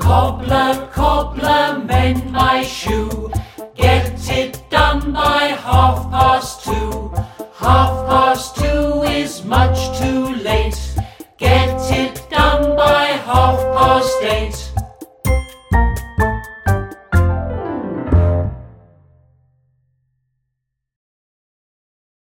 Cobbler, cobbler, mend my shoe. Get it done by 1:30.